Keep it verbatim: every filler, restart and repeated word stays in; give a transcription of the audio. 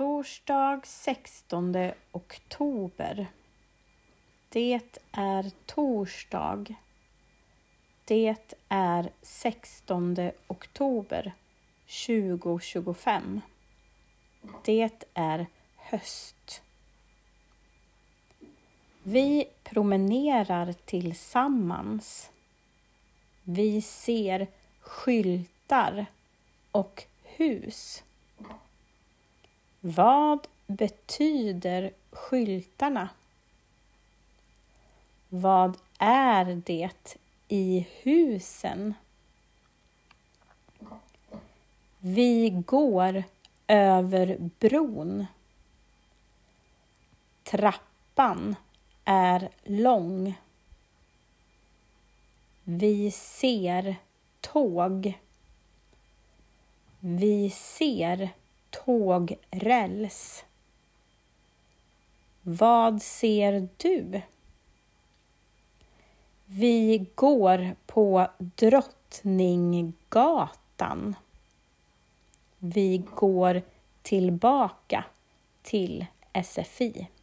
torsdag sextonde oktober. Det är torsdag. Det är sextonde oktober tjugohundratjugofem. Det är höst. Vi promenerar tillsammans. Vi ser skyltar och hus. Vad betyder skyltarna? Vad är det i husen? Vi går över bron. Trappan är lång. Vi ser tåg. Vi ser tågräls. Vad ser du? Vi går på Drottninggatan. Vi går tillbaka till S F I.